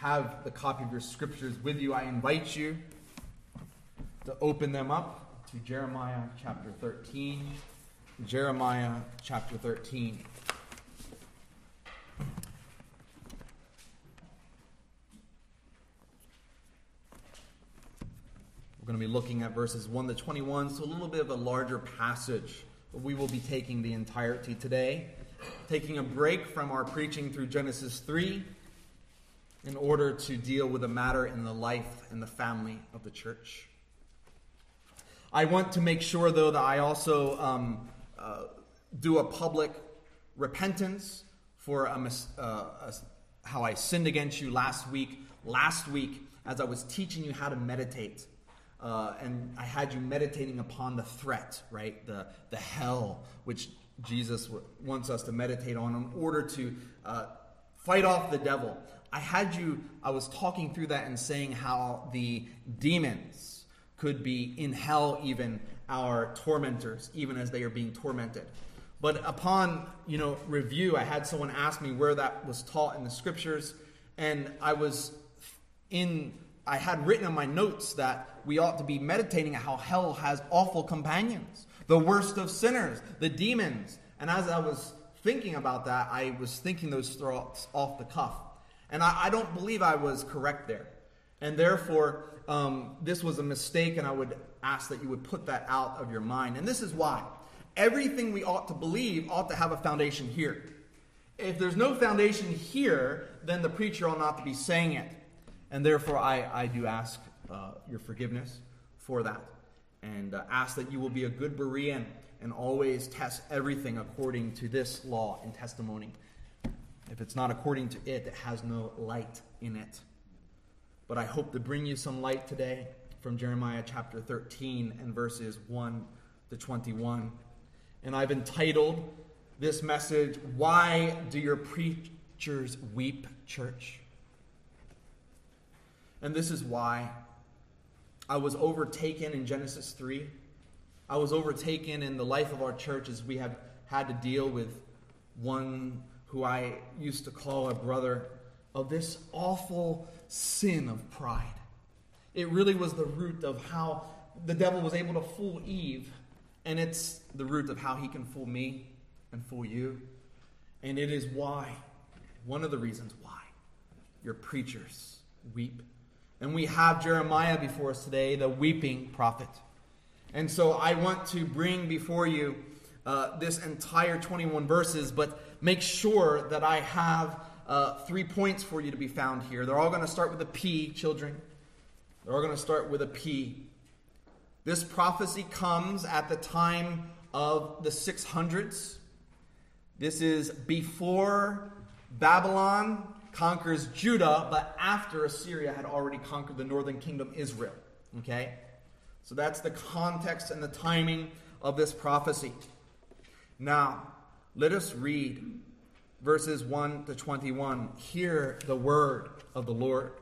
have the copy of your scriptures with you, I invite you to open them up to Jeremiah chapter 13. Jeremiah chapter 13. We're going to be looking at verses 1 to 21, so a little bit of a larger passage. But we will be taking the entirety today, taking a break from our preaching through Genesis 3 in order to deal with a matter in the life and the family of the church. I want to make sure, though, that I also do a public repentance for how I sinned against you last week. Last week, as I was teaching you how to meditate, and I had you meditating upon the threat, right? The hell, which Jesus wants us to meditate on in order to fight off the devil. I was talking through that and saying how the demons could be in hell, even our tormentors, even as they are being tormented. But upon, review, I had someone ask me where that was taught in the scriptures, and I had written in my notes that we ought to be meditating on how hell has awful companions, the worst of sinners, the demons. And as I was thinking about that, I was thinking those thoughts off the cuff. And I don't believe I was correct there. And therefore, this was a mistake, and I would ask that you would put that out of your mind. And this is why. Everything we ought to believe ought to have a foundation here. If there's no foundation here, then the preacher ought not to be saying it. And therefore, I do ask your forgiveness for that. And ask that you will be a good Berean and always test everything according to this law and testimony. If it's not according to it, it has no light in it. But I hope to bring you some light today from Jeremiah chapter 13 and verses 1 to 21. And I've entitled this message, "Why Do Your Preachers Weep, Church?" And this is why. I was overtaken in Genesis 3. I was overtaken in the life of our church as we have had to deal with one who I used to call a brother, of this awful sin of pride. It really was the root of how the devil was able to fool Eve, and it's the root of how he can fool me and fool you. And it is why, one of the reasons why, your preachers weep. And we have Jeremiah before us today, the weeping prophet. And so I want to bring before you this entire 21 verses, but make sure that I have 3 points for you to be found here. They're all going to start with a P, children. They're all going to start with a P. This prophecy comes at the time of the 600s. This is before Babylon conquers Judah, but after Assyria had already conquered the northern kingdom, Israel. Okay? So that's the context and the timing of this prophecy. Now, let us read verses 1 to 21. Hear the word of the Lord.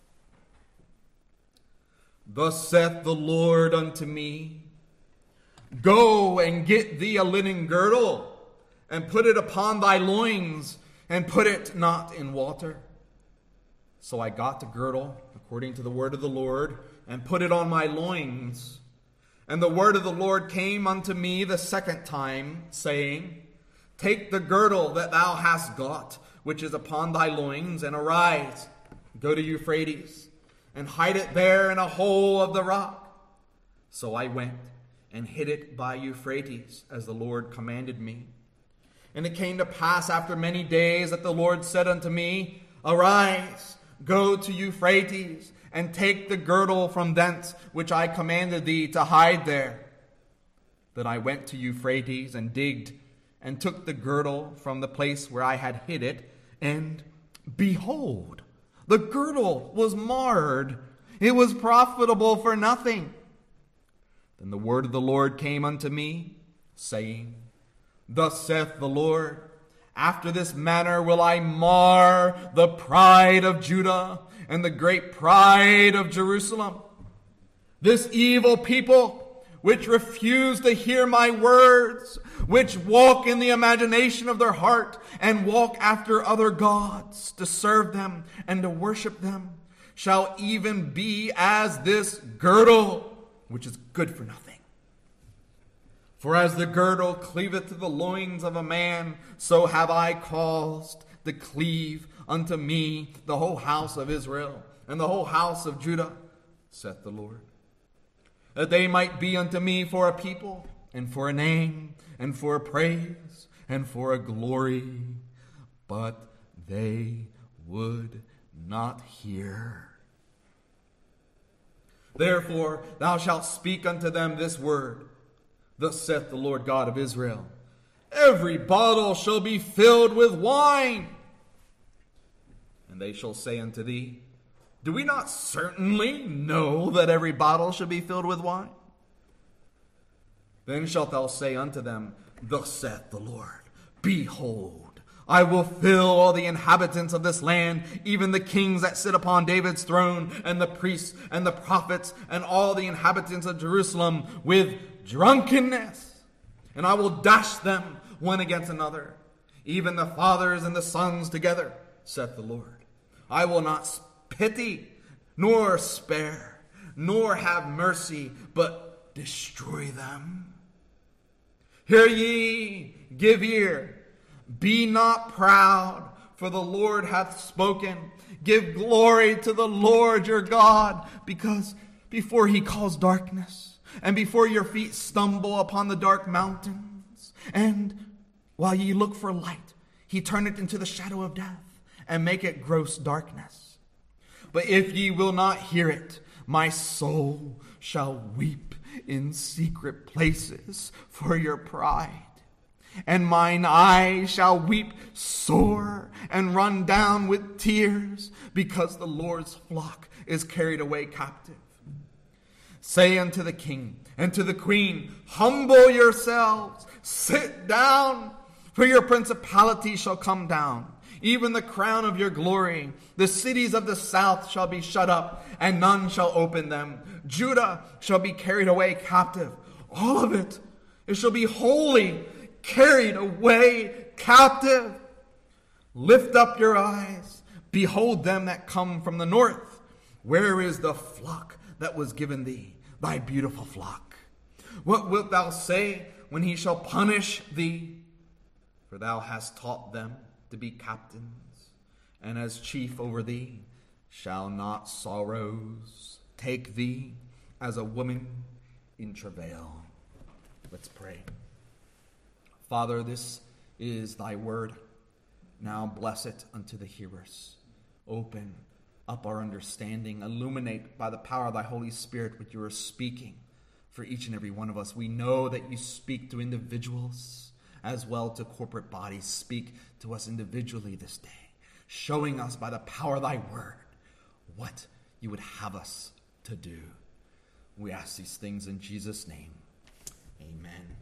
"Thus saith the Lord unto me, Go and get thee a linen girdle, and put it upon thy loins, and put it not in water. So I got the girdle, according to the word of the Lord, and put it on my loins. And the word of the Lord came unto me the second time, saying, Take the girdle that thou hast got, which is upon thy loins, and arise, go to Euphrates, and hide it there in a hole of the rock. So I went and hid it by Euphrates, as the Lord commanded me. And it came to pass after many days that the Lord said unto me, Arise, go to Euphrates, and take the girdle from thence, which I commanded thee to hide there. Then I went to Euphrates, and digged, and took the girdle from the place where I had hid it, and behold, the girdle was marred. It was profitable for nothing. Then the word of the Lord came unto me, saying, Thus saith the Lord, After this manner will I mar the pride of Judah and the great pride of Jerusalem. This evil people which refuse to hear my words, which walk in the imagination of their heart, and walk after other gods to serve them and to worship them, shall even be as this girdle, which is good for nothing. For as the girdle cleaveth to the loins of a man, so have I caused to cleave unto me the whole house of Israel and the whole house of Judah, saith the Lord. That they might be unto me for a people, and for a name, and for a praise, and for a glory. But they would not hear. Therefore thou shalt speak unto them this word. Thus saith the Lord God of Israel, every bottle shall be filled with wine. And they shall say unto thee, do we not certainly know that every bottle shall be filled with wine? Then shalt thou say unto them, thus saith the Lord, behold, I will fill all the inhabitants of this land, even the kings that sit upon David's throne, and the priests, and the prophets, and all the inhabitants of Jerusalem with drunkenness. And I will dash them one against another, even the fathers and the sons together, saith the Lord. I will not pity, nor spare, nor have mercy, but destroy them. Hear ye, give ear, be not proud, for the Lord hath spoken. Give glory to the Lord your God, because before he calls darkness, and before your feet stumble upon the dark mountains, and while ye look for light, he turn it into the shadow of death, and make it gross darkness. But if ye will not hear it, my soul shall weep in secret places for your pride. And mine eyes shall weep sore and run down with tears, because the Lord's flock is carried away captive. Say unto the king and to the queen, humble yourselves, sit down, for your principality shall come down, even the crown of your glory. The cities of the south shall be shut up, and none shall open them. Judah shall be carried away captive. All of it. It shall be wholly carried away captive. Lift up your eyes. Behold them that come from the north. Where is the flock that was given thee, thy beautiful flock? What wilt thou say when he shall punish thee? For thou hast taught them to be captains, and as chief over thee shall not sorrows take thee as a woman in travail. Let's pray. Father, this is thy word. Now bless it unto the hearers. Open up our understanding. Illuminate by the power of thy Holy Spirit what you are speaking for each and every one of us. We know that you speak to individuals as well to corporate bodies. Speak to us individually this day, showing us by the power of thy word what you would have us to do. We ask these things in Jesus' name. Amen.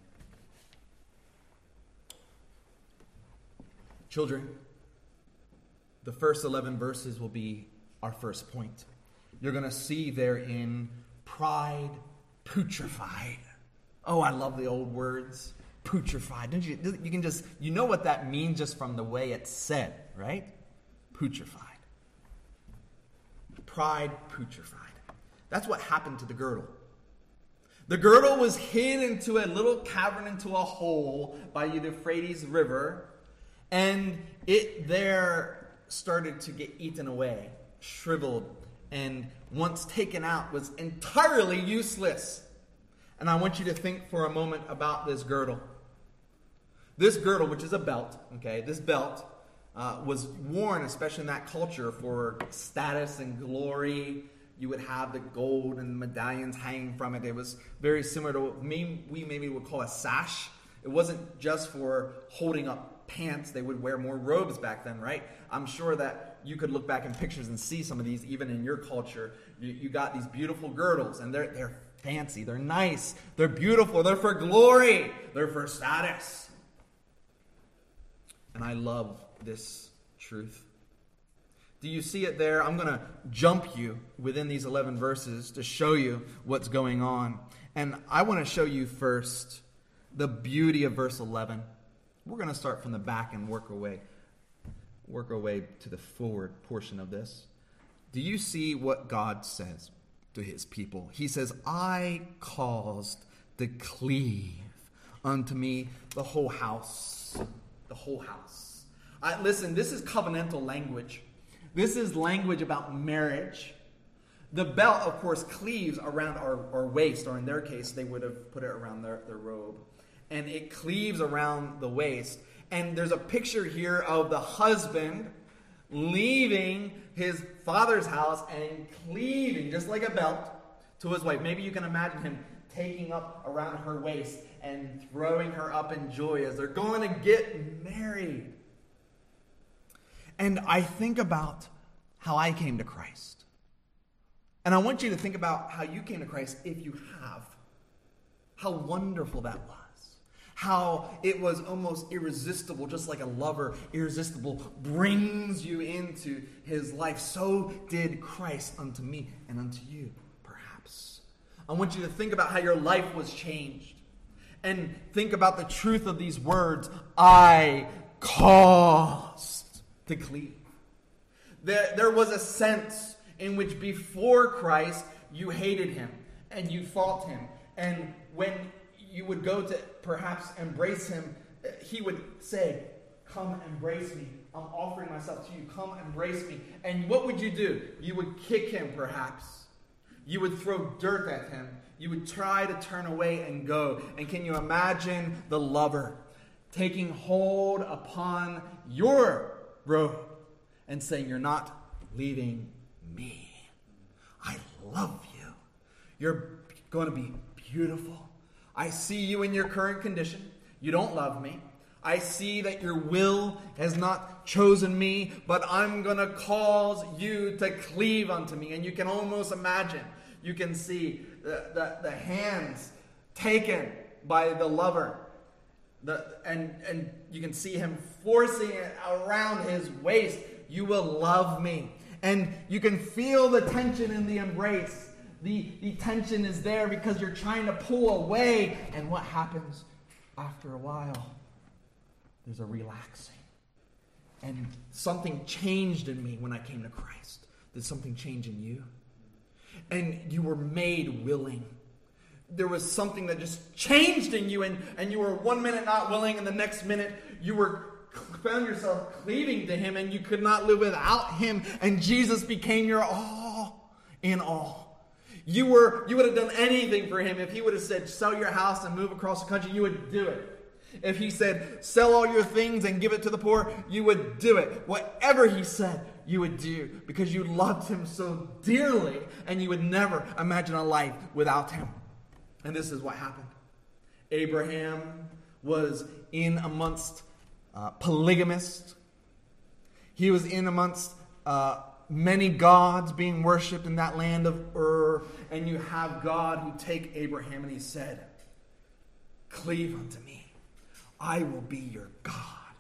Children, the first 11 verses will be our first point. You're going to see therein pride putrefied. Oh, I love the old words. Putrefied. Don't you can just, you know what that means just from the way it's said, right? Putrefied. Pride putrefied. That's what happened to the girdle. The girdle was hid into a little cavern, into a hole by the Euphrates River, and it there started to get eaten away, shriveled, and once taken out was entirely useless. And I want you to think for a moment about this girdle. This girdle, which is a belt, okay, this belt was worn, especially in that culture, for status and glory. You would have the gold and medallions hanging from it. It was very similar to what we maybe would call a sash. It wasn't just for holding up pants. They would wear more robes back then, right? I'm sure that you could look back in pictures and see some of these even in your culture. You got these beautiful girdles, and they're fancy, they're nice, they're beautiful, they're for glory, they're for status. And I love this truth. Do you see it there? I'm going to jump you within these 11 verses to show you what's going on. And I want to show you first the beauty of verse 11. We're going to start from the back and work our way to the forward portion of this. Do you see what God says to his people? He says, I caused to cleave unto me the whole house. The whole house. Listen, this is covenantal language. This is language about marriage. The belt, of course, cleaves around our waist, or in their case, they would have put it around their robe. And it cleaves around the waist. And there's a picture here of the husband leaving his father's house and cleaving, just like a belt, to his wife. Maybe you can imagine him taking up around her waist and throwing her up in joy as they're going to get married. And I think about how I came to Christ. And I want you to think about how you came to Christ if you have. How wonderful that was. How it was almost irresistible, just like a lover, irresistible, brings you into his life. So did Christ unto me and unto you, perhaps. I want you to think about how your life was changed. And think about the truth of these words. I caused to cleave. There was a sense in which before Christ, you hated him and you fought him. And when you would go to perhaps embrace him, he would say, come embrace me. I'm offering myself to you. Come embrace me. And what would you do? You would kick him perhaps. You would throw dirt at him. You would try to turn away and go. And can you imagine the lover taking hold upon your robe and saying, you're not leaving me. I love you. You're going to be beautiful. I see you in your current condition. You don't love me. I see that your will has not chosen me, but I'm going to cause you to cleave unto me. And you can almost imagine, you can see the hands taken by the lover. And you can see him forcing it around his waist. You will love me. And you can feel the tension in the embrace. The tension is there because you're trying to pull away. And what happens after a while? There's a relaxing. And something changed in me when I came to Christ. Did something change in you? And you were made willing. There was something that just changed in you. And you were 1 minute not willing, and the next minute you found yourself cleaving to him, and you could not live without him. And Jesus became your all in all. You would have done anything for him. If he would have said, sell your house and move across the country, you would do it. If he said, sell all your things and give it to the poor, you would do it. Whatever he said, you would do because you loved him so dearly and you would never imagine a life without him. And this is what happened. Abraham was in amongst polygamists. He was in amongst many gods being worshipped in that land of Ur. And you have God who take Abraham and he said, cleave unto me. I will be your God.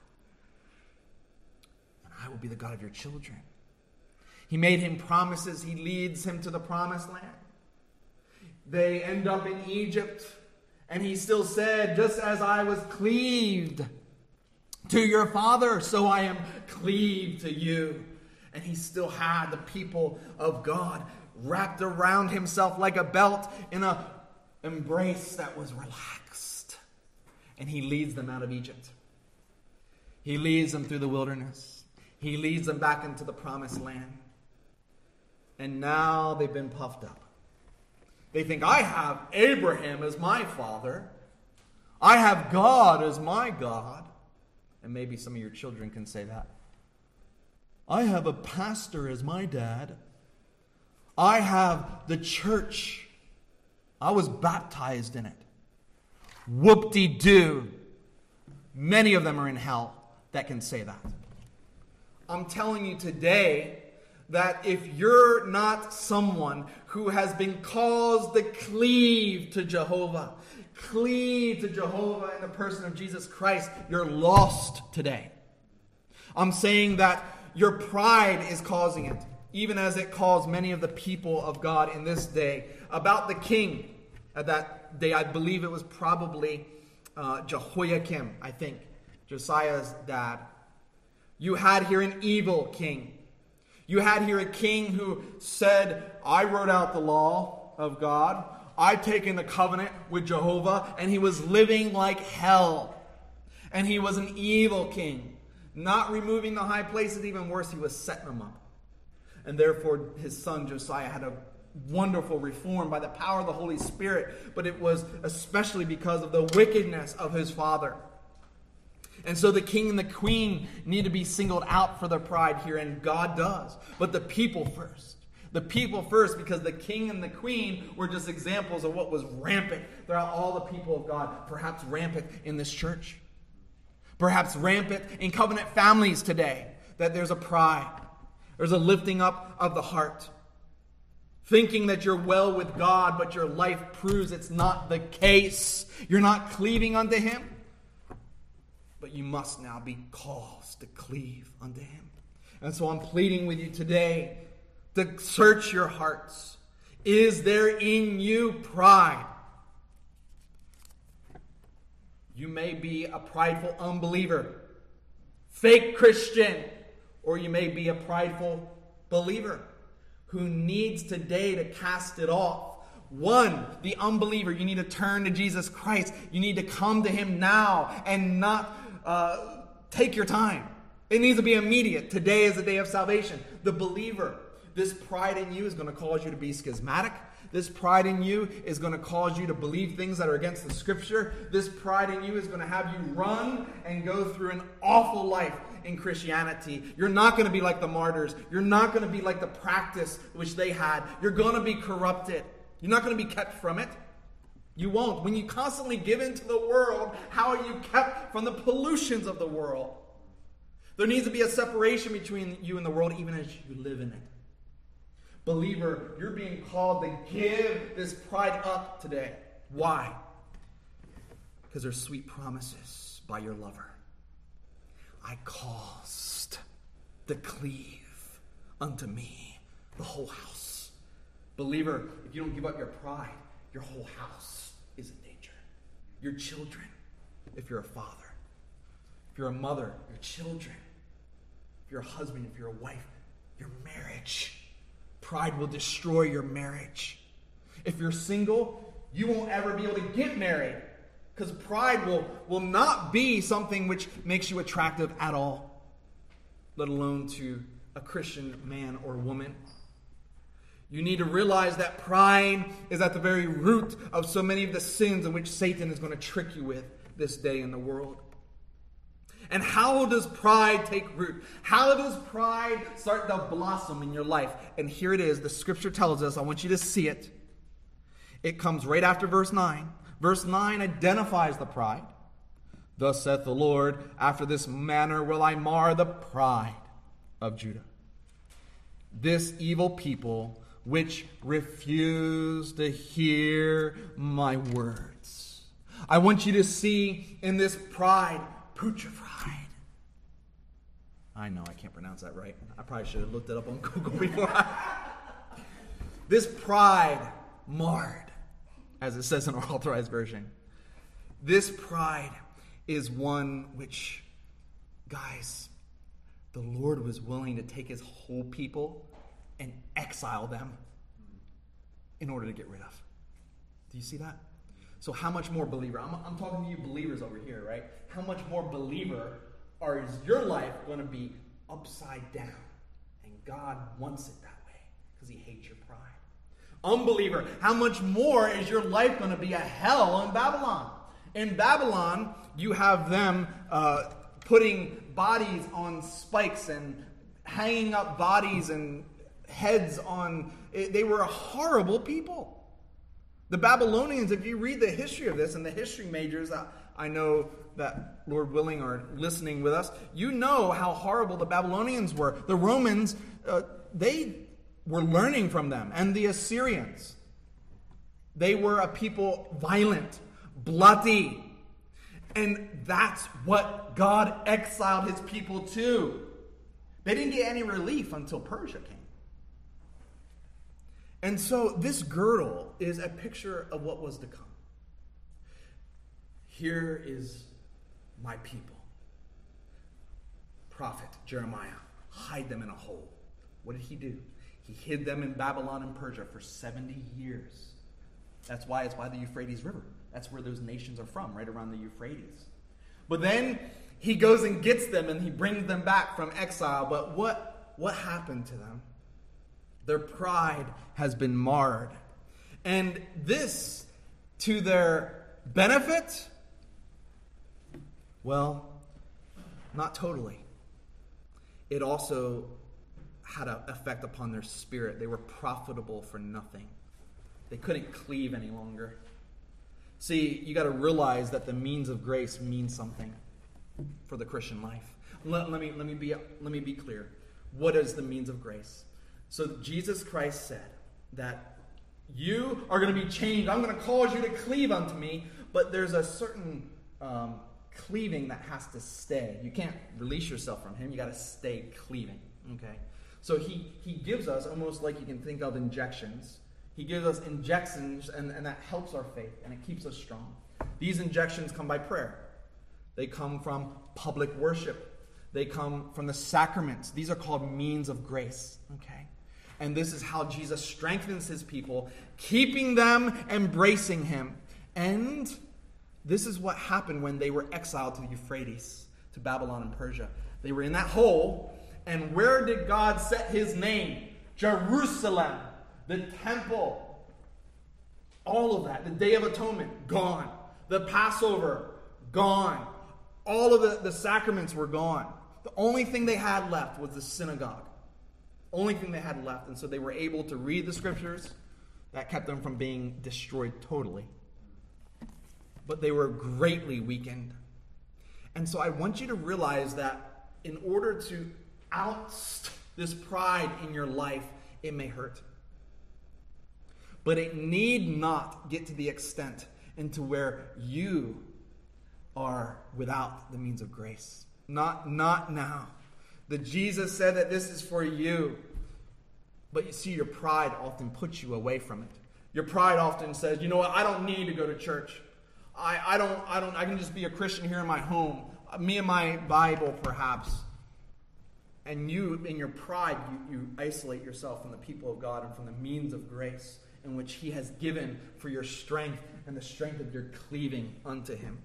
And I will be the God of your children. He made him promises. He leads him to the promised land. They end up in Egypt. And he still said, just as I was cleaved to your father, so I am cleaved to you. And he still had the people of God wrapped around himself like a belt in an embrace that was relaxed. And he leads them out of Egypt. He leads them through the wilderness. He leads them back into the promised land. And now they've been puffed up. They think, I have Abraham as my father. I have God as my God. And maybe some of your children can say that. I have a pastor as my dad. I have the church. I was baptized in it. Whoop-de-doo. Many of them are in hell that can say that. I'm telling you today that if you're not someone who has been caused to cleave to Jehovah in the person of Jesus Christ, you're lost today. I'm saying that your pride is causing it, even as it caused many of the people of God in this day. About the king, that that day. I believe it was probably Jehoiakim, I think, Josiah's dad. You had here an evil king. You had here a king who said, I wrote out the law of God. I've taken the covenant with Jehovah. And he was living like hell. And he was an evil king. Not removing the high places, even worse, he was setting them up. And therefore his son Josiah had a wonderful reform by the power of the Holy Spirit. But it was especially because of the wickedness of his father. And so the king and the queen need to be singled out for their pride here, and God does. But the people first. The people first, because the king and the queen were just examples of what was rampant throughout all the people of God. Perhaps rampant in this church. Perhaps rampant in covenant families today. That there's a pride. There's a lifting up of the heart. Thinking that you're well with God, but your life proves it's not the case. You're not cleaving unto Him. But you must now be caused to cleave unto Him. And so I'm pleading with you today to search your hearts. Is there in you pride? You may be a prideful unbeliever, fake Christian, or you may be a prideful believer who needs today to cast it off. One, the unbeliever, you need to turn to Jesus Christ. You need to come to Him now and not take your time. It needs to be immediate. Today is the day of salvation. The believer, this pride in you is going to cause you to be schismatic. This pride in you is going to cause you to believe things that are against the Scripture. This pride in you is going to have you run and go through an awful life in Christianity. You're not going to be like the martyrs. You're not going to be like the practice which they had. You're going to be corrupted. You're not going to be kept from it. You won't. When you constantly give in to the world, how are you kept from the pollutions of the world? There needs to be a separation between you and the world, even as you live in it. Believer, you're being called to give this pride up today. Why? Because there's sweet promises by your lover. I caused to cleave unto me the whole house. Believer, if you don't give up your pride, your whole house is in danger. Your children, if you're a father. If you're a mother, your children. If you're a husband, if you're a wife, your marriage. Pride will destroy your marriage. If you're single, you won't ever be able to get married. Because pride will not be something which makes you attractive at all. Let alone to a Christian man or woman. You need to realize that pride is at the very root of so many of the sins in which Satan is going to trick you with this day in the world. And how does pride take root? How does pride start to blossom in your life? And here it is. The Scripture tells us. I want you to see it. It comes right after verse 9. Verse 9 identifies the pride. Thus saith the Lord, after this manner will I mar the pride of Judah. This evil people which refuse to hear my words. I want you to see in this pride, putrefied. I know I can't pronounce that right. I probably should have looked it up on Google before. This pride marred, as it says in our authorized version. This pride is one which, guys, the Lord was willing to take His whole people and exile them in order to get rid of. Do you see that? So how much more believer? I'm talking to you believers over here, right? How much more believer is your life going to be upside down? And God wants it that way because He hates your pride. Unbeliever, how much more is your life going to be a hell in Babylon? In Babylon, you have them putting bodies on spikes and hanging up bodies and heads on. They were a horrible people. The Babylonians, if you read the history of this, and the history majors, I know that, Lord willing, are listening with us, you know how horrible the Babylonians were. The Romans, they were learning from them. And the Assyrians, they were a people violent, bloody. And that's what God exiled His people to. They didn't get any relief until Persia came. And so this girdle is a picture of what was to come. here is my people. Prophet Jeremiah, hide them in a hole. What did he do? He hid them in Babylon and Persia for 70 years. That's why it's by the Euphrates River. That's where those nations are from, right around the Euphrates. But then he goes and gets them and he brings them back from exile. But what happened to them? Their pride has been marred. And this, to their benefit? Well, not totally. It also had an effect upon their spirit. They were profitable for nothing. They couldn't cleave any longer. See, you got to realize that the means of grace means something for the Christian life. Let me be clear. What is the means of grace? So Jesus Christ said that you are going to be changed. I'm going to cause you to cleave unto me, but there's a certain cleaving that has to stay. You can't release yourself from him. You got to stay cleaving. Okay. So he gives us, almost like you can think of injections. He gives us injections, and that helps our faith, and it keeps us strong. These injections come by prayer. They come from public worship. They come from the sacraments. These are called means of grace. Okay. And this is how Jesus strengthens his people, keeping them, embracing him. And this is what happened when they were exiled to the Euphrates, to Babylon and Persia. They were in that hole. And where did God set his name? Jerusalem, the temple, all of that. The Day of Atonement, gone. The Passover, gone. All of the sacraments were gone. The only thing they had left was the synagogue. Only thing they had left. And so they were able to read the scriptures. That kept them from being destroyed totally. But they were greatly weakened. And so I want you to realize that in order to oust this pride in your life, it may hurt. But it need not get to the extent into where you are without the means of grace. Not now. That Jesus said that this is for you. But you see, your pride often puts you away from it. Your pride often says, you know what, I don't need to go to church. I can just be a Christian here in my home. Me and my Bible, perhaps. And you, in your pride, you isolate yourself from the people of God and from the means of grace in which he has given for your strength and the strength of your cleaving unto him.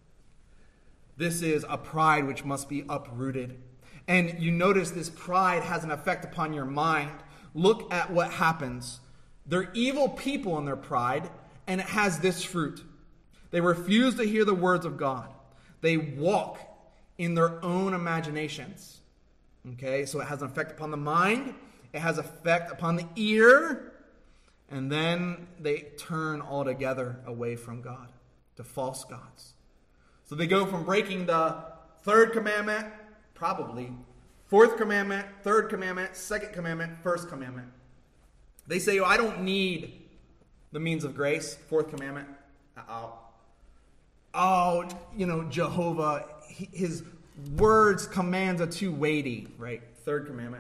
This is a pride which must be uprooted. And you notice this pride has an effect upon your mind. Look at what happens. They're evil people in their pride, and it has this fruit. They refuse to hear the words of God. They walk in their own imaginations. Okay, so it has an effect upon the mind. It has effect upon the ear. And then they turn altogether away from God to false gods. So they go from breaking the third commandment, probably, fourth commandment, third commandment, second commandment, first commandment. They say, I don't need the means of grace, fourth commandment. Jehovah, his words, commands are too weighty, right? Third commandment.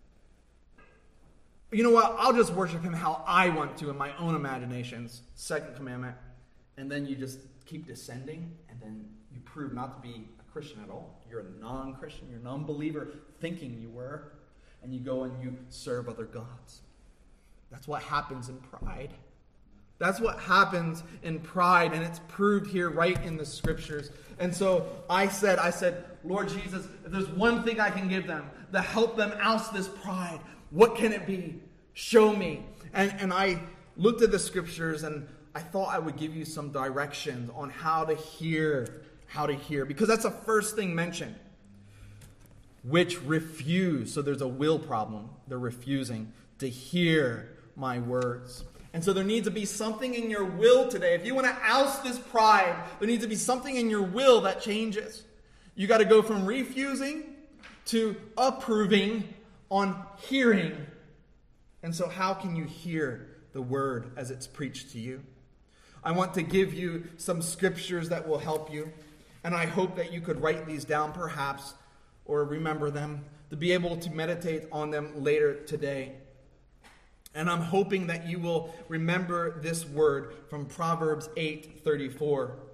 You know what? I'll just worship him how I want to in my own imaginations. Second commandment. And then you just keep descending, and then you prove not to be a Christian at all. You're a non-Christian. You're an unbeliever thinking you were. And you go and you serve other gods. That's what happens in pride. That's what happens in pride, and it's proved here right in the scriptures. And so I said, Lord Jesus, if there's one thing I can give them to help them oust this pride, what can it be? Show me. And I looked at the scriptures, and I thought I would give you some directions on how to hear, because that's the first thing mentioned. Which refuse. So there's a will problem. They're refusing to hear my words. And so there needs to be something in your will today. If you want to oust this pride, there needs to be something in your will that changes. You got to go from refusing to approving on hearing. And so how can you hear the word as it's preached to you? I want to give you some scriptures that will help you. And I hope that you could write these down perhaps, or remember them, to be able to meditate on them later today. And I'm hoping that you will remember this word from Proverbs 8:34.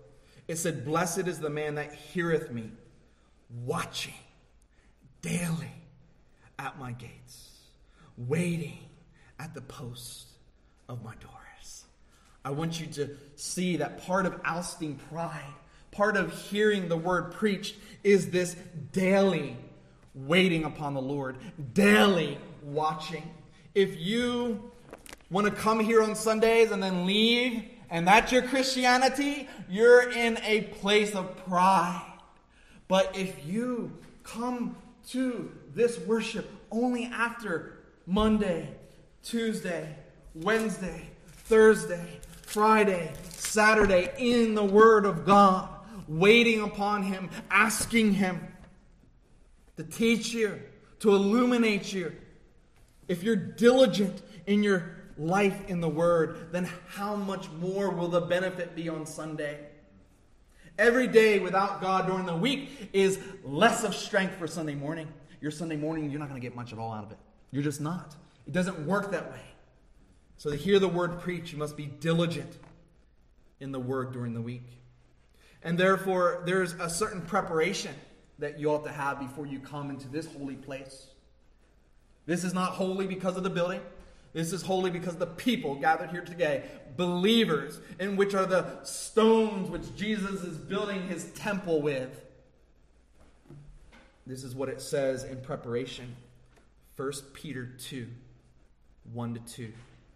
It said, "Blessed is the man that heareth me, watching daily at my gates, waiting at the post of my doors." I want you to see that part of ousting pride, part of hearing the word preached, is this daily waiting upon the Lord, daily watching. If you want to come here on Sundays and then leave, and that's your Christianity, you're in a place of pride. But if you come to this worship only after Monday, Tuesday, Wednesday, Thursday, Friday, Saturday, in the Word of God, waiting upon Him, asking Him to teach you, to illuminate you, if you're diligent in your life in the Word, then how much more will the benefit be on Sunday? Every day without God during the week is less of strength for Sunday morning. Your Sunday morning, you're not going to get much at all out of it. You're just not. It doesn't work that way. So to hear the word preached, you must be diligent in the word during the week. And therefore, there's a certain preparation that you ought to have before you come into this holy place. This is not holy because of the building. This is holy because of the people gathered here today, believers, in which are the stones which Jesus is building His temple with. This is what it says in preparation. 1 Peter 2, 1-2.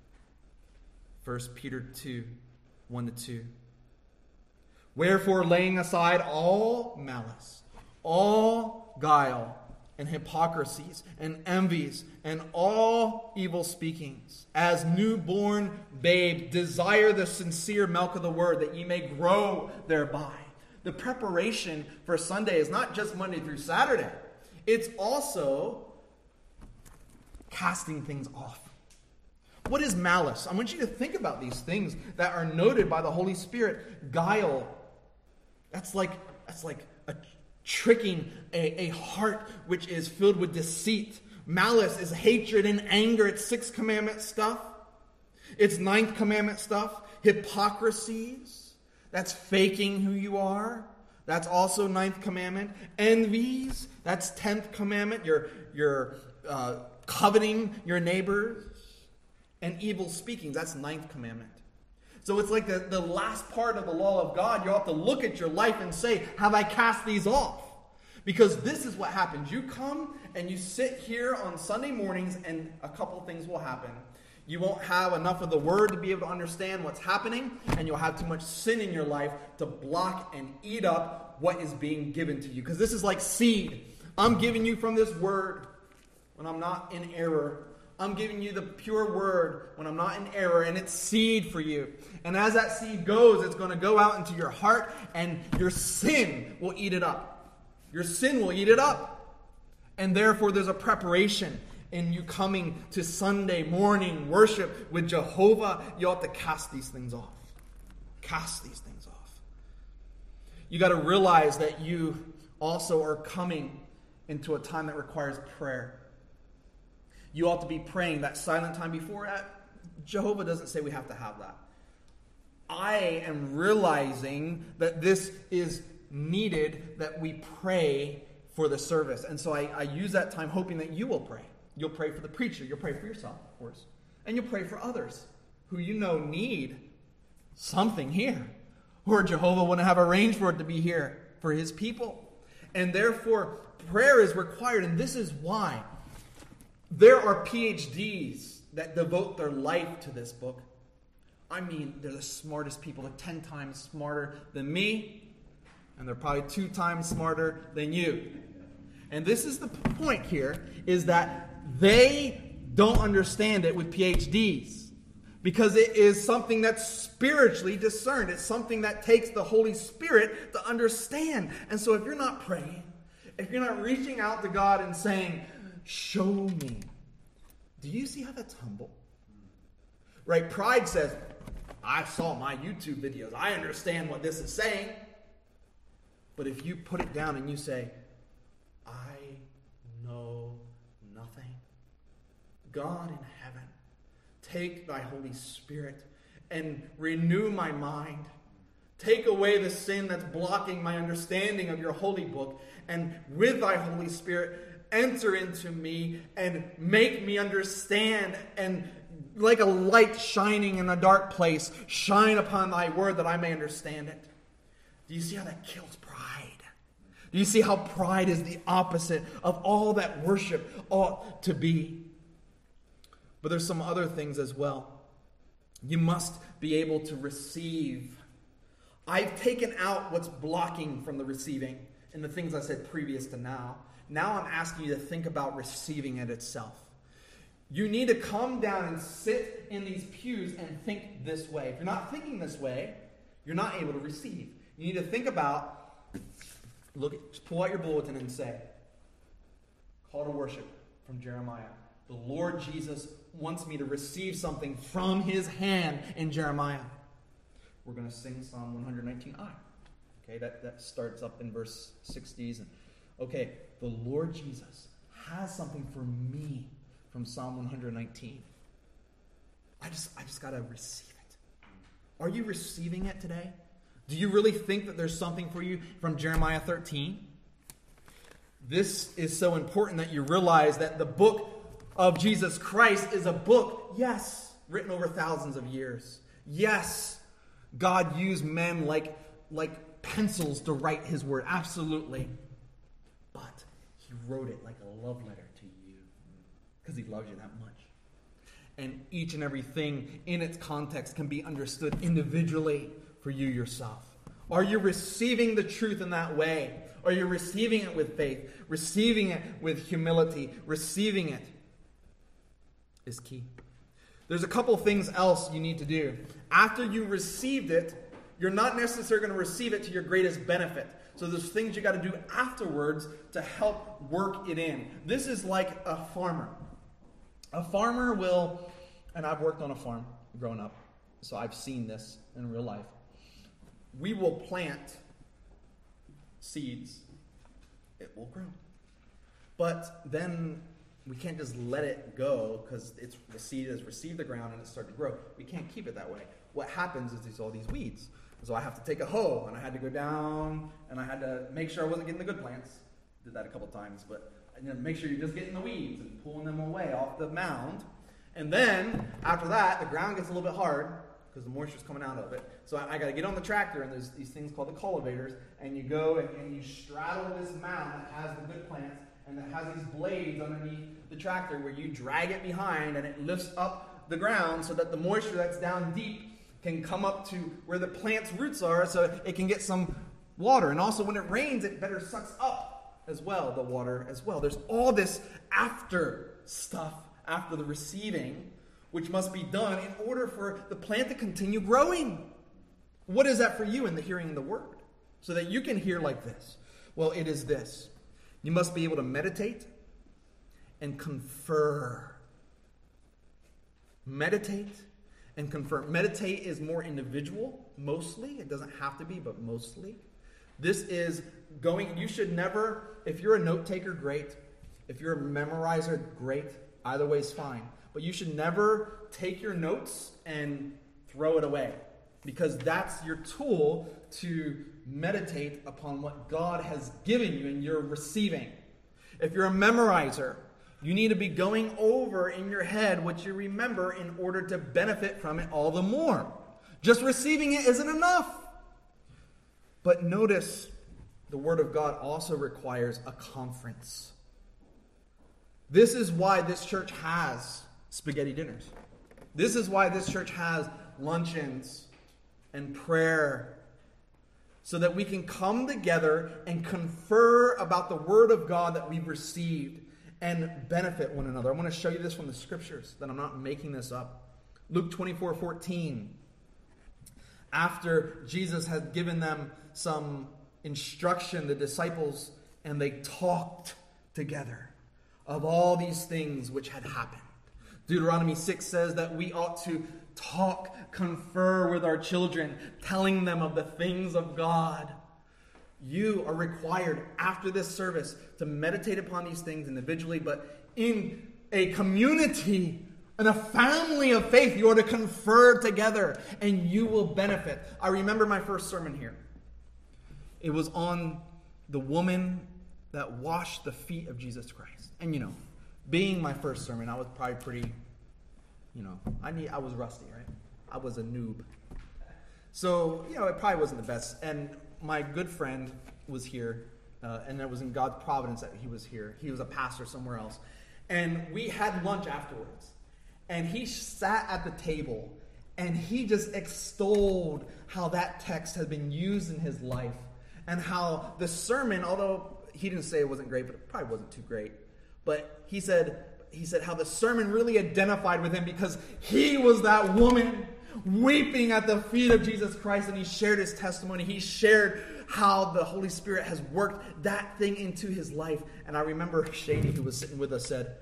1 Peter 2, 1-2. "Wherefore, laying aside all malice, all guile, and hypocrisies, and envies, and all evil speakings, as newborn babes, desire the sincere milk of the word, that ye may grow thereby." The preparation for Sunday is not just Monday through Saturday. It's also casting things off. What is malice? I want you to think about these things that are noted by the Holy Spirit. Guile. That's like a tricking a heart which is filled with deceit. Malice is hatred and anger. It's 6th commandment stuff. It's 9th commandment stuff. Hypocrisies. That's faking who you are. That's also 9th commandment. Envies. That's 10th commandment. You're coveting your neighbors. And evil speaking. That's 9th commandment. So it's like the last part of the law of God. You have to look at your life and say, have I cast these off? Because this is what happens. You come and you sit here on Sunday mornings and a couple things will happen. You won't have enough of the Word to be able to understand what's happening, and you'll have too much sin in your life to block and eat up what is being given to you. Because this is like seed. I'm giving you from this Word when I'm not in error. I'm giving you the pure Word when I'm not in error, and it's seed for you. And as that seed goes, it's going to go out into your heart, and your sin will eat it up. Your sin will eat it up. And therefore, there's a preparation in you coming to Sunday morning worship with Jehovah. You ought to cast these things off. Cast these things off. You got to realize that you also are coming into a time that requires prayer. You ought to be praying that silent time before that. Jehovah doesn't say we have to have that. I am realizing that this is needed, that we pray for the service. And so I use that time hoping that you will pray. You'll pray for the preacher. You'll pray for yourself, of course. And you'll pray for others who you know need something here. Or Jehovah wouldn't have arranged for it to be here for His people. And therefore, prayer is required. And this is why there are PhDs that devote their life to this book. I mean, they're the smartest people. They're 10 times smarter than me. And they're probably 2 times smarter than you. And this is the point here, is that they don't understand it with PhDs. Because it is something that's spiritually discerned. It's something that takes the Holy Spirit to understand. And so if you're not praying, if you're not reaching out to God and saying, show me. Do you see how that's humble? Right? Pride says, I saw my YouTube videos. I understand what this is saying. But if you put it down and you say, I know nothing. God in heaven, take thy Holy Spirit and renew my mind Take away the sin that's blocking my understanding of your holy book, and with thy Holy Spirit, enter into me and make me understand, and like a light shining in a dark place, shine upon thy word that I may understand it. Do you see how that kills pride? Do you see how pride is the opposite of all that worship ought to be? But there's some other things as well. You must be able to receive. I've taken out what's blocking from the receiving and the things I said previous to now. Now I'm asking you to think about receiving it itself. You need to come down and sit in these pews and think this way. If you're not thinking this way, you're not able to receive. You need to think about, just pull out your bulletin and say, call to worship from Jeremiah. The Lord Jesus wants me to receive something from his hand in Jeremiah. We're going to sing Psalm 119I. Okay, that starts up in verse 60s. Okay, the Lord Jesus has something for me from Psalm 119. I just got to receive it. Are you receiving it today? Do you really think that there's something for you from Jeremiah 13? This is so important that you realize that the book of Jesus Christ is a book, yes, written over thousands of years. Yes, God used men like pencils to write his word, absolutely. But he wrote it like a love letter to you because he loves you that much. And each and everything in its context can be understood individually for you yourself. Are you receiving the truth in that way? Are you receiving it with faith? Receiving it with humility? Receiving it is key. There's a couple things else you need to do. After you received it, you're not necessarily going to receive it to your greatest benefit. So there's things you got to do afterwards to help work it in. This is like a farmer. A farmer will, and I've worked on a farm growing up, so I've seen this in real life. We will plant seeds. It will grow. But then we can't just let it go because the seed has received the ground and it's started to grow. We can't keep it that way. What happens is there's all these weeds. So I have to take a hoe and I had to go down and I had to make sure I wasn't getting the good plants. Did that a couple times, but make sure you're just getting the weeds and pulling them away off the mound. And then after that, the ground gets a little bit hard because the moisture's coming out of it. So I got to get on the tractor, and there's these things called the cultivators, and you go and you straddle this mound that has the good plants and that has these blades underneath the tractor where you drag it behind and it lifts up the ground so that the moisture that's down deep can come up to where the plant's roots are so it can get some water. And also when it rains, it better sucks up as well, the water as well. There's all this after stuff after the receiving, which must be done in order for the plant to continue growing. What is that for you in the hearing of the word? So that you can hear like this. Well, it is this. You must be able to meditate and confer. Meditate and confer. Meditate is more individual, mostly. It doesn't have to be, but mostly. This is going, you should never, if you're a note taker, great. If you're a memorizer, great. Either way is fine. But you should never take your notes and throw it away, because that's your tool to meditate upon what God has given you and you're receiving. If you're a memorizer, you need to be going over in your head what you remember in order to benefit from it all the more. Just receiving it isn't enough. But notice the Word of God also requires a conference. This is why this church has spaghetti dinners. This is why this church has luncheons and prayer, so that we can come together and confer about the Word of God that we've received and benefit one another. I want to show you this from the Scriptures, that I'm not making this up. Luke 24:14. After Jesus had given them some instruction, the disciples, and they talked together of all these things which had happened. Deuteronomy 6 says that we ought to talk, confer with our children, telling them of the things of God. You are required after this service to meditate upon these things individually, but in a community In a family of faith, you are to confer together and you will benefit. I remember my first sermon here. It was on the woman that washed the feet of Jesus Christ. And being my first sermon, I was probably pretty, I was rusty, right? I was a noob. So, it probably wasn't the best. And my good friend was here, and it was in God's providence that he was here. He was a pastor somewhere else. And we had lunch afterwards. And he sat at the table, and he just extolled how that text had been used in his life, and how the sermon, although he didn't say it wasn't great, but it probably wasn't too great, but he said how the sermon really identified with him because he was that woman weeping at the feet of Jesus Christ, and he shared his testimony. He shared how the Holy Spirit has worked that thing into his life. And I remember Shady, who was sitting with us, said,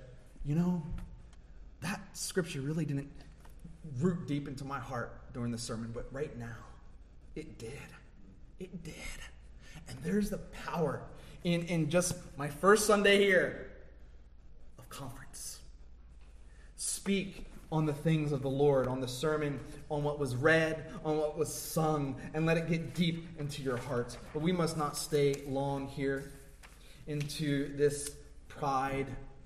that scripture really didn't root deep into my heart during the sermon, but right now, it did. It did. And there's the power in just my first Sunday here of conference. Speak on the things of the Lord, on the sermon, on what was read, on what was sung, and let it get deep into your hearts. But we must not stay long here into this pride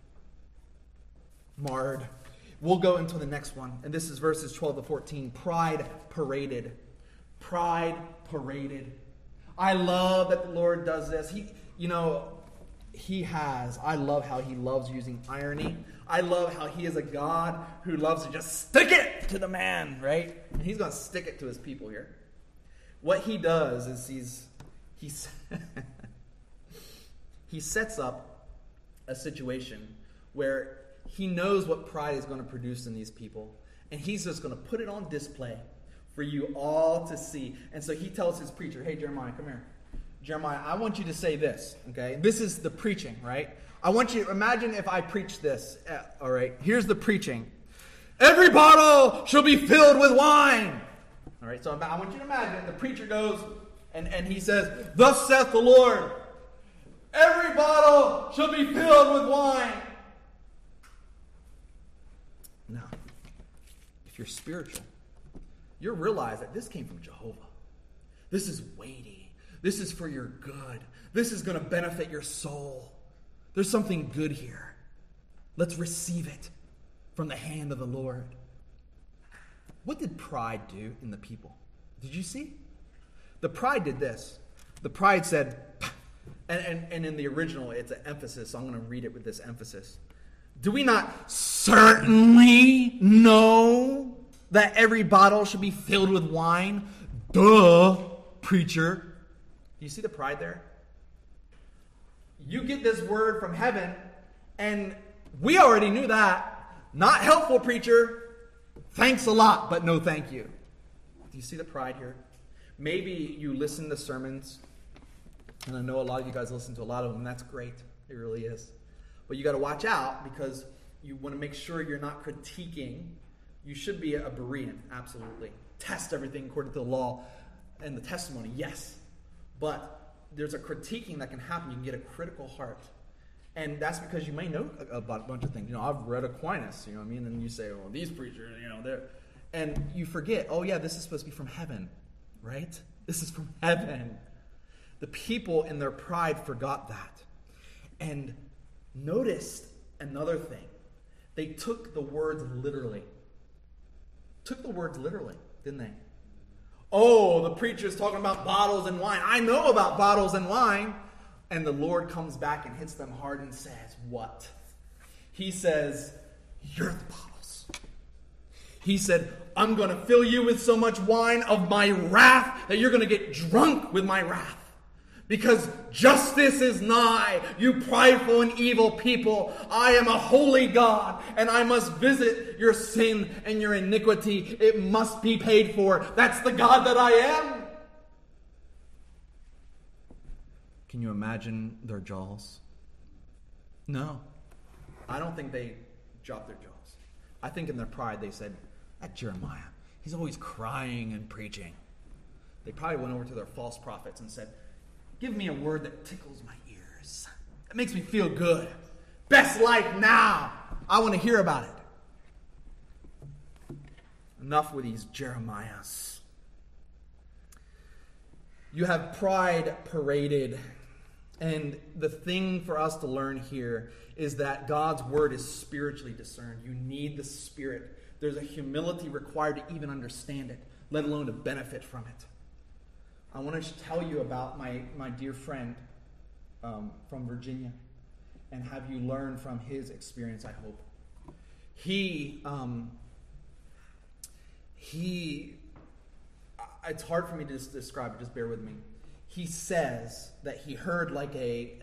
marred. We'll go into the next one, and this is verses 12 to 14. Pride paraded. Pride paraded. I love that the Lord does this. I love how he loves using irony. I love how he is a God who loves to just stick it to the man, right? And he's going to stick it to his people here. What he does is he sets up a situation where he knows what pride is going to produce in these people. And he's just going to put it on display for you all to see. And so he tells his preacher, hey, Jeremiah, come here. Jeremiah, I want you to say this, okay? This is the preaching, right? I want you to imagine if I preach this. All right, here's the preaching. Every bottle shall be filled with wine. All right, so I want you to imagine the preacher goes and he says, thus saith the Lord, every bottle shall be filled with wine. Now, if you're spiritual, you'll realize that this came from Jehovah. This is weighty. This is for your good. This is going to benefit your soul. There's something good here. Let's receive it from the hand of the Lord. What did pride do in the people? Did you see? The pride did this. The pride said, and in the original, it's an emphasis, so I'm going to read it with this emphasis. Do we not certainly know that every bottle should be filled with wine? Duh, preacher. Do you see the pride there? You get this word from heaven, and we already knew that. Not helpful, preacher. Thanks a lot, but no thank you. Do you see the pride here? Maybe you listen to sermons, and I know a lot of you guys listen to a lot of them. That's great. It really is. But you got to watch out because you want to make sure you're not critiquing. You should be a Berean, absolutely. Test everything according to the law and the testimony, yes. But there's a critiquing that can happen. You can get a critical heart. And that's because you may know about a bunch of things. I've read Aquinas, you know what I mean? And you say, well, these preachers, they're... And you forget, oh yeah, this is supposed to be from heaven, right? This is from heaven. The people in their pride forgot that. And notice another thing. They took the words literally. Took the words literally, didn't they? Oh, the preacher's talking about bottles and wine. I know about bottles and wine. And the Lord comes back and hits them hard and says, what? He says, you're the bottles. He said, I'm going to fill you with so much wine of my wrath that you're going to get drunk with my wrath. Because justice is nigh, you prideful and evil people. I am a holy God, and I must visit your sin and your iniquity. It must be paid for. That's the God that I am. Can you imagine their jaws? No. I don't think they dropped their jaws. I think in their pride they said, that Jeremiah, he's always crying and preaching. They probably went over to their false prophets and said, give me a word that tickles my ears. That makes me feel good. Best life now. I want to hear about it. Enough with these Jeremiahs. You have pride paraded. And the thing for us to learn here is that God's word is spiritually discerned. You need the Spirit. There's a humility required to even understand it, let alone to benefit from it. I want to tell you about my dear friend from Virginia and have you learn from his experience, I hope. It's hard for me to describe it, just bear with me. He says that he heard like a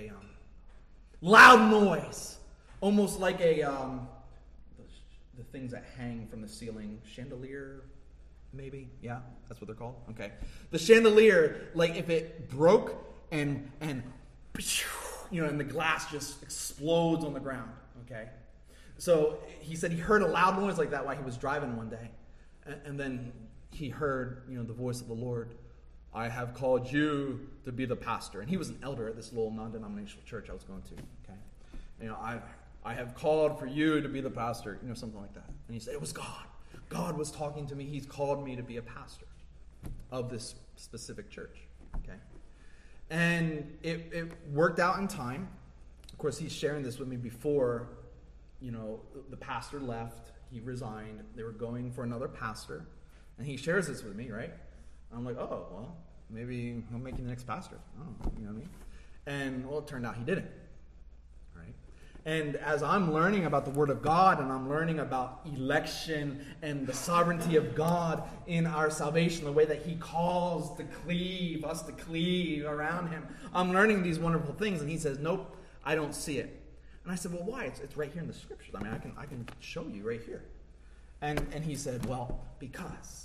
loud noise, almost like the things that hang from the ceiling, chandelier, maybe. Yeah, that's what they're called. Okay, the chandelier, like if it broke and and the glass just explodes on the ground. Okay, so he said he heard a loud noise like that while he was driving one day, and then he heard the voice of the Lord. I have called you to be the pastor. And he was an elder at this little non-denominational church I was going to. Okay, I have called for you to be the pastor. Something like that. And he said, it was God. God was talking to me. He's called me to be a pastor of this specific church. Okay, and it worked out in time. Of course, he's sharing this with me before. The pastor left. He resigned. They were going for another pastor, and he shares this with me, right? I'm like, oh, well, maybe he'll make you the next pastor. Oh, you know what I mean? And, well, it turned out he didn't. Right? And as I'm learning about the Word of God and I'm learning about election and the sovereignty of God in our salvation, the way that He calls us to cleave around Him, I'm learning these wonderful things. And he says, nope, I don't see it. And I said, well, why? It's right here in the Scriptures. I mean, I can show you right here. And he said, well, because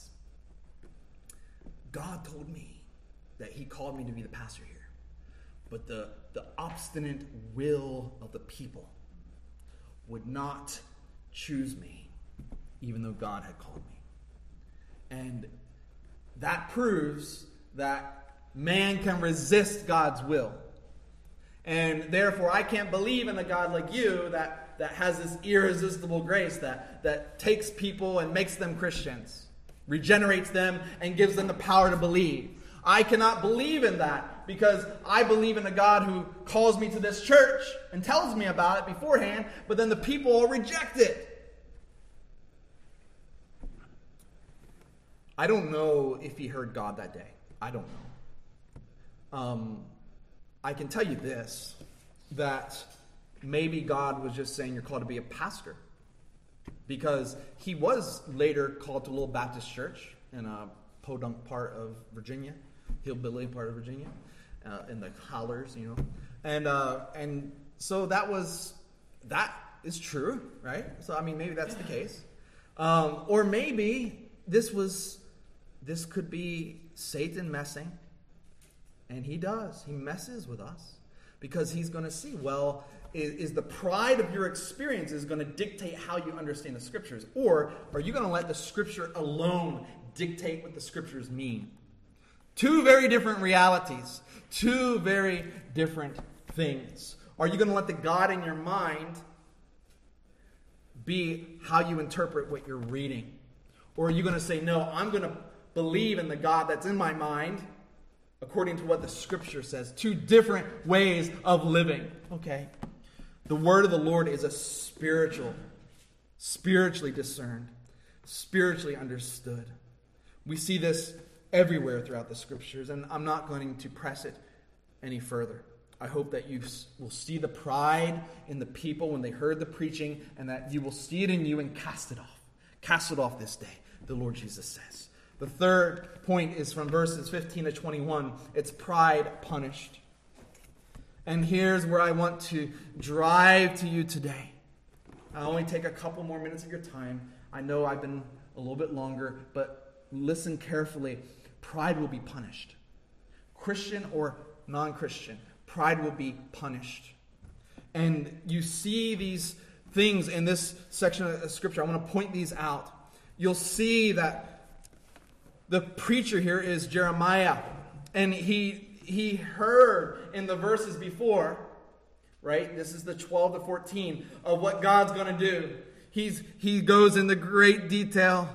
God told me that He called me to be the pastor here. But the obstinate will of the people would not choose me, even though God had called me. And that proves that man can resist God's will. And therefore, I can't believe in a God like you that has this irresistible grace that takes people and makes them Christians, regenerates them, and gives them the power to believe. I cannot believe in that because I believe in a God who calls me to this church and tells me about it beforehand, but then the people all reject it. I don't know if he heard God that day. I don't know. I can tell you this, that maybe God was just saying you're called to be a pastor. Because he was later called to a little Baptist church in a podunk part of Virginia, hillbilly part of Virginia, in the hollers, and so that is true, right? So I mean, maybe that's the case, or maybe this could be Satan messing, and he messes with us because he's going to see, well, is the pride of your experience is going to dictate how you understand the Scriptures? Or are you going to let the Scripture alone dictate what the Scriptures mean? Two very different realities. Two very different things. Are you going to let the God in your mind be how you interpret what you're reading? Or are you going to say, no, I'm going to believe in the God that's in my mind according to what the Scripture says? Two different ways of living. Okay. The word of the Lord is spiritually discerned, spiritually understood. We see this everywhere throughout the Scriptures, and I'm not going to press it any further. I hope that you will see the pride in the people when they heard the preaching, and that you will see it in you and cast it off. Cast it off this day, the Lord Jesus says. The third point is from verses 15 to 21. It's pride punished. And here's where I want to drive to you today. I'll only take a couple more minutes of your time. I know I've been a little bit longer, but listen carefully. Pride will be punished. Christian or non-Christian, pride will be punished. And you see these things in this section of Scripture. I want to point these out. You'll see that the preacher here is Jeremiah. And he heard in the verses before, right? This is the 12 to 14 of what God's going to do. He goes into great detail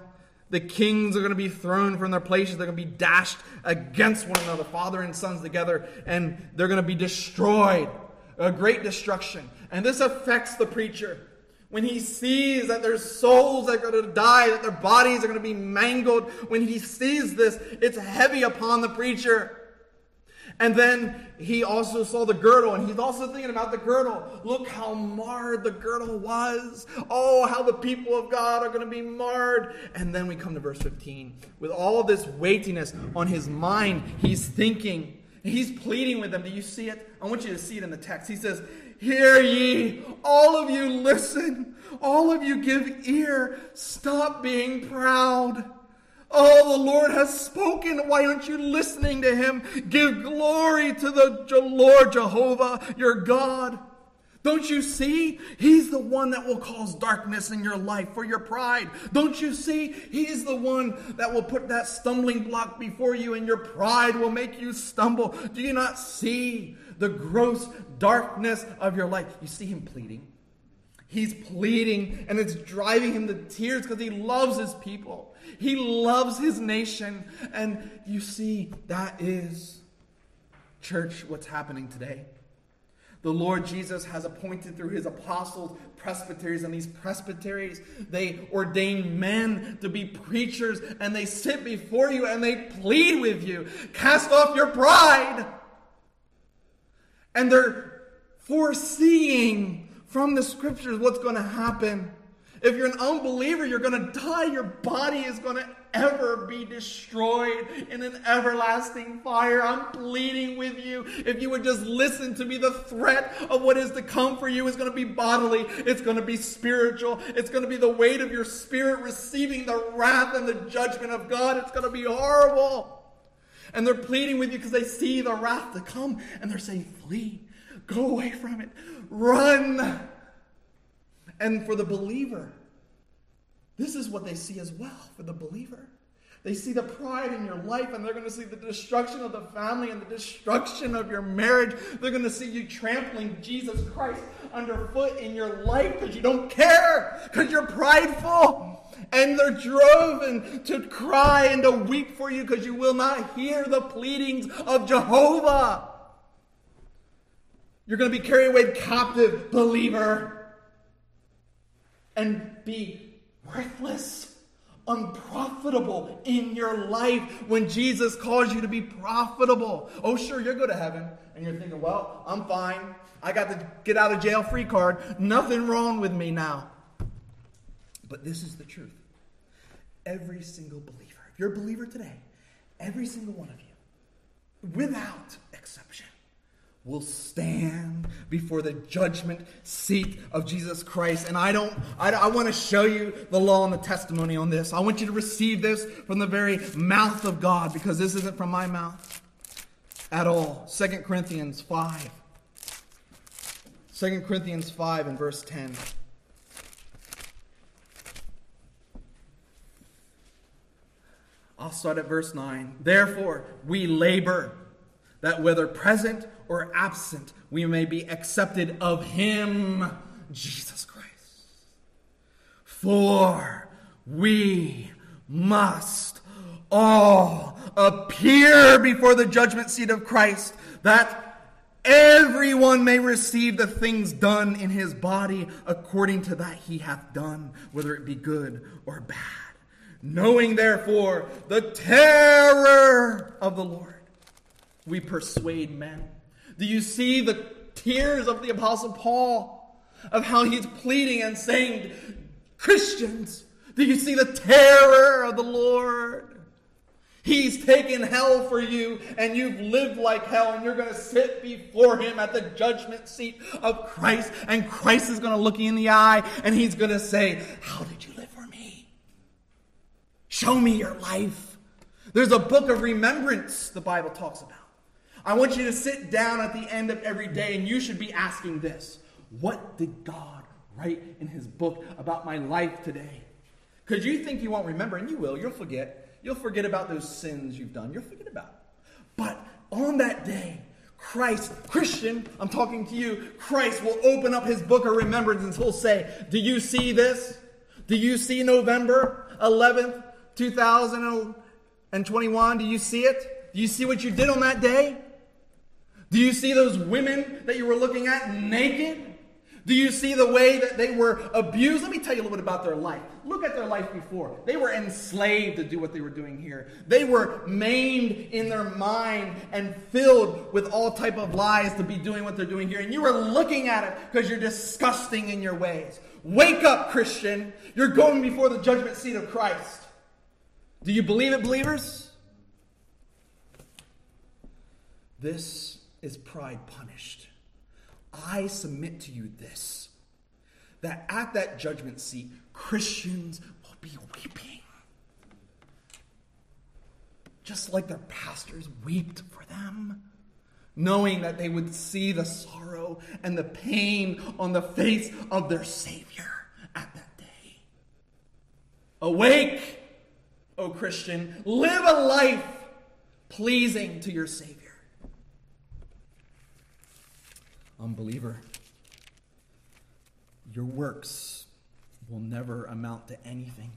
The kings are going to be thrown from their places. They're going to be dashed against one another, father and sons together, and they're going to be destroyed. A great destruction. And this affects the preacher. When he sees that their souls are going to die, that their bodies are going to be mangled, when he sees this, it's heavy upon the preacher. And then he also saw the girdle, and he's also thinking about the girdle. Look how marred the girdle was. Oh, how the people of God are going to be marred. And then we come to verse 15. With all this weightiness on his mind, he's thinking, he's pleading with them. Do you see it? I want you to see it in the text. He says, "Hear ye, all of you listen, all of you give ear, stop being proud. Oh, the Lord has spoken. Why aren't you listening to him? Give glory to the Lord Jehovah, your God. Don't you see? He's the one that will cause darkness in your life for your pride. Don't you see? He's the one that will put that stumbling block before you, and your pride will make you stumble. Do you not see the gross darkness of your life?" You see him pleading. He's pleading, and it's driving him to tears because he loves his people. He loves his nation. And you see, that is, church, what's happening today. The Lord Jesus has appointed through his apostles presbyteries, and these presbyteries, they ordain men to be preachers, and they sit before you and they plead with you. Cast off your pride. And they're foreseeing from the scriptures what's going to happen. If you're an unbeliever, you're going to die. Your body is going to ever be destroyed in an everlasting fire. I'm pleading with you. If you would just listen to me, the threat of what is to come for you is going to be bodily. It's going to be spiritual. It's going to be the weight of your spirit receiving the wrath and the judgment of God. It's going to be horrible. And they're pleading with you because they see the wrath to come. And they're saying, flee. Go away from it. Run. And for the believer, this is what they see as well. For the believer, they see the pride in your life, and they're going to see the destruction of the family and the destruction of your marriage. They're going to see you trampling Jesus Christ underfoot in your life because you don't care, because you're prideful. And they're driven to cry and to weep for you because you will not hear the pleadings of Jehovah. You're going to be carried away captive, believer, and be worthless, unprofitable in your life when Jesus calls you to be profitable. Oh, sure, you'll go to heaven, and you're thinking, well, I'm fine. I got the get out of jail free card. Nothing wrong with me now. But this is the truth. Every single believer, if you're a believer today, every single one of you, without exception, will stand before the judgment seat of Jesus Christ. And I want to show you the law and the testimony on this. I want you to receive this from the very mouth of God, because this isn't from my mouth at all. 2 Corinthians 5. 2 Corinthians 5 and verse 10. I'll start at verse 9. Therefore, we labor, that whether present or absent, we may be accepted of him, Jesus Christ. For we must all appear before the judgment seat of Christ, that everyone may receive the things done in his body according to that he hath done, whether it be good or bad. Knowing therefore the terror of the Lord, we persuade men. Do you see the tears of the Apostle Paul, of how he's pleading and saying, Christians, do you see the terror of the Lord? He's taken hell for you, and you've lived like hell, and you're going to sit before him at the judgment seat of Christ, and Christ is going to look you in the eye, and he's going to say, how did you live for me? Show me your life. There's a book of remembrance the Bible talks about. I want you to sit down at the end of every day, and you should be asking this: what did God write in his book about my life today? Because you think you won't remember, and you will. You'll forget. You'll forget about those sins you've done. You'll forget about it. But on that day, Christ, Christian, I'm talking to you, Christ will open up his book of remembrance, and he'll say, do you see this? Do you see November 11th, 2021? Do you see it? Do you see what you did on that day? Do you see those women that you were looking at naked? Do you see the way that they were abused? Let me tell you a little bit about their life. Look at their life before. They were enslaved to do what they were doing here. They were maimed in their mind and filled with all type of lies to be doing what they're doing here. And you are looking at it because you're disgusting in your ways. Wake up, Christian. You're going before the judgment seat of Christ. Do you believe it, believers? This is pride punished. I submit to you this, that at that judgment seat, Christians will be weeping. Just like their pastors wept for them, knowing that they would see the sorrow and the pain on the face of their Savior at that day. Awake, O Christian, live a life pleasing to your Savior. Unbeliever, your works will never amount to anything.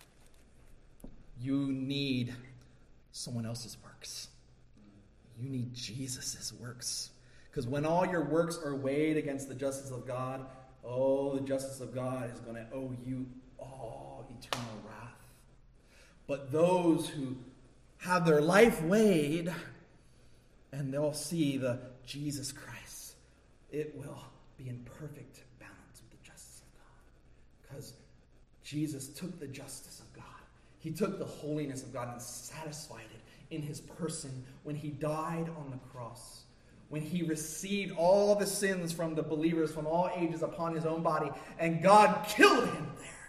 You need someone else's works. You need Jesus' works. Because when all your works are weighed against the justice of God, the justice of God is going to owe you all eternal wrath. But those who have their life weighed, and they'll see the Jesus Christ, it will be in perfect balance with the justice of God. Because Jesus took the justice of God. He took the holiness of God and satisfied it in his person when he died on the cross. When he received all the sins from the believers from all ages upon his own body. And God killed him there.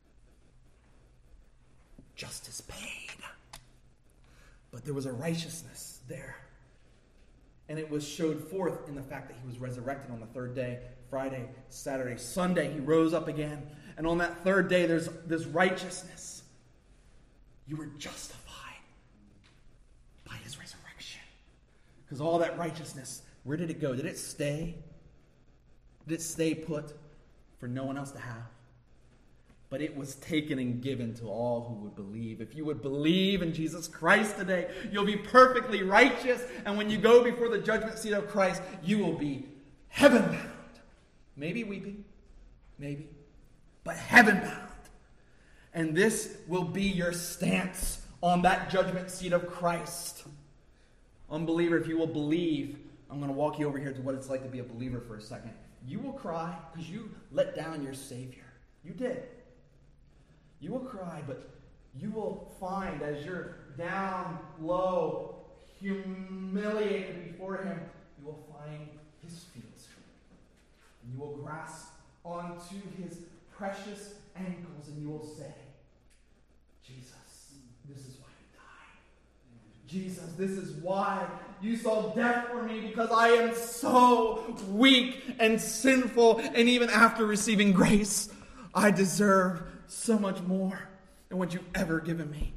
Justice paid. But there was a righteousness there. And it was showed forth in the fact that he was resurrected on the third day, Friday, Saturday, Sunday. He rose up again. And on that third day, there's this righteousness. You were justified by his resurrection. Because all that righteousness, where did it go? Did it stay? Did it stay put for no one else to have? But it was taken and given to all who would believe. If you would believe in Jesus Christ today, you'll be perfectly righteous. And when you go before the judgment seat of Christ, you will be heaven-bound. Maybe weeping, maybe, but heaven-bound. And this will be your stance on that judgment seat of Christ. Unbeliever, if you will believe, I'm going to walk you over here to what it's like to be a believer for a second. You will cry because you let down your Savior. You did. You will cry, but you will find as you're down low, humiliated before him, you will find his feet. And you will grasp onto his precious ankles and you will say, Jesus, this is why you died. Jesus, this is why you saw death for me, because I am so weak and sinful, and even after receiving grace, I deserve so much more than what you've ever given me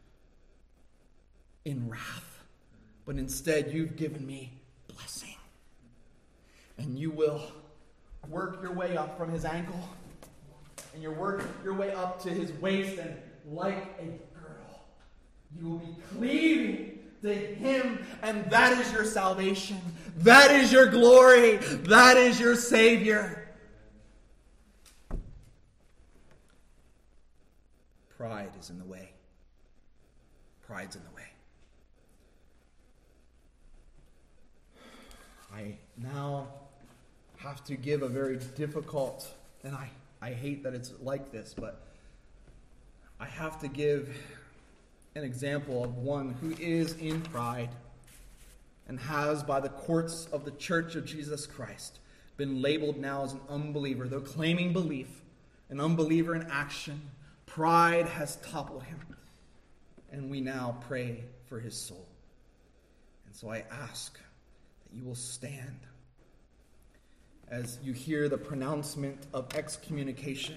in wrath. But instead, you've given me blessing. And you will work your way up from his ankle, and you work your way up to his waist, and like a girdle, you will be cleaving to him, and that is your salvation. That is your glory. That is your Savior. Pride is in the way. Pride's in the way. I now have to give a very difficult, and I hate that it's like this, but I have to give an example of one who is in pride and has, by the courts of the Church of Jesus Christ, been labeled now as an unbeliever, though claiming belief, an unbeliever in action. Pride has toppled him, and we now pray for his soul. And so I ask that you will stand as you hear the pronouncement of excommunication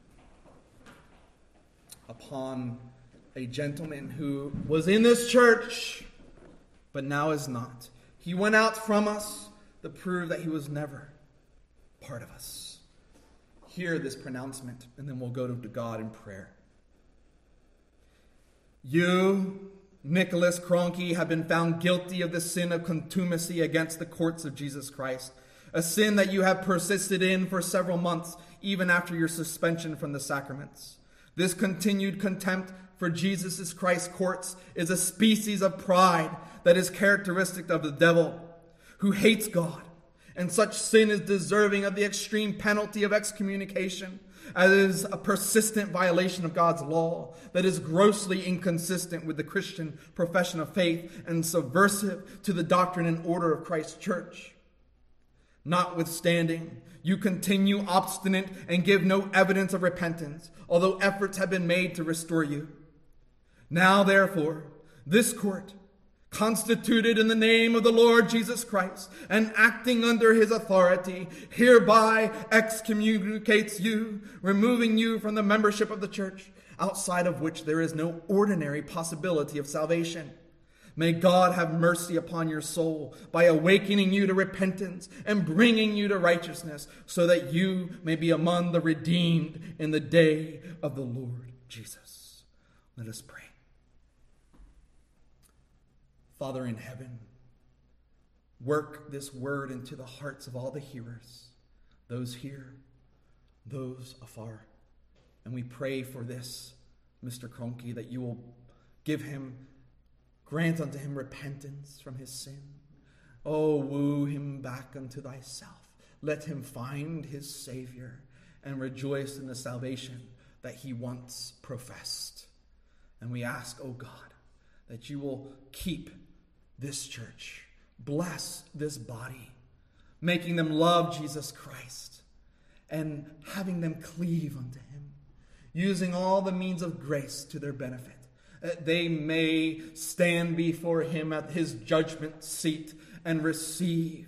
upon a gentleman who was in this church, but now is not. He went out from us to prove that he was never part of us. Hear this pronouncement, and then we'll go to God in prayer. You, Nicholas Cronky, have been found guilty of the sin of contumacy against the courts of Jesus Christ, a sin that you have persisted in for several months, even after your suspension from the sacraments. This continued contempt for Jesus Christ's courts is a species of pride that is characteristic of the devil, who hates God, and such sin is deserving of the extreme penalty of excommunication, as it is a persistent violation of God's law that is grossly inconsistent with the Christian profession of faith and subversive to the doctrine and order of Christ's church. Notwithstanding, you continue obstinate and give no evidence of repentance, although efforts have been made to restore you. Now, therefore, this court, constituted in the name of the Lord Jesus Christ and acting under his authority, hereby excommunicates you, removing you from the membership of the church, outside of which there is no ordinary possibility of salvation. May God have mercy upon your soul by awakening you to repentance and bringing you to righteousness, so that you may be among the redeemed in the day of the Lord Jesus. Let us pray. Father in heaven, work this word into the hearts of all the hearers, those here, those afar. And we pray for this, Mr. Cronky, that you will grant unto him repentance from his sin. Oh, woo him back unto thyself. Let him find his Savior and rejoice in the salvation that he once professed. And we ask, oh God, that you will keep this church, bless this body, making them love Jesus Christ and having them cleave unto him, using all the means of grace to their benefit, that they may stand before him at his judgment seat and receive,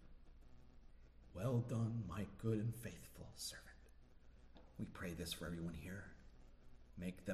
well done, my good and faithful servant. We pray this for everyone here. Make them